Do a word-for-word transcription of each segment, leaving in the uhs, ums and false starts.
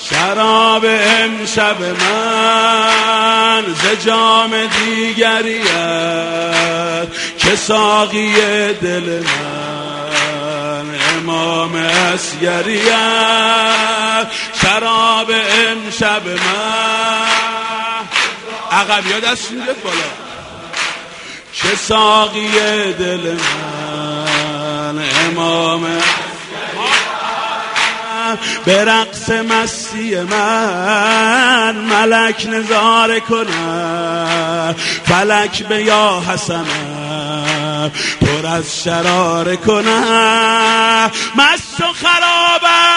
شراب امشب من ز جام دیگریت که ساقی دل من امام اصغریت. شراب امشب من عقبی ها دست میگه بالا که ساقی دل من امام به رقص مستی من ملک نظاره کنم، فلک به یا حسنم پر از شراره کنم. مست و خرابم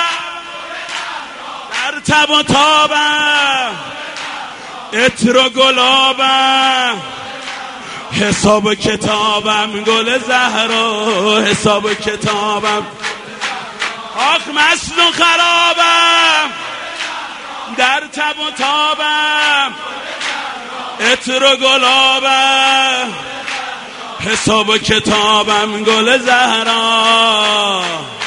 در تب و تابم، عطر و گلابم، حساب و کتابم گل زهرا حساب و کتابم. آخ مست و خرابم در تب و تابم، عطر و گلابم، حساب و کتابم گل زهرا.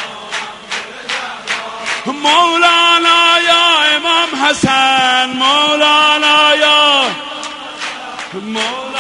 مولانا یا امام حسن، مولانا یا مولانا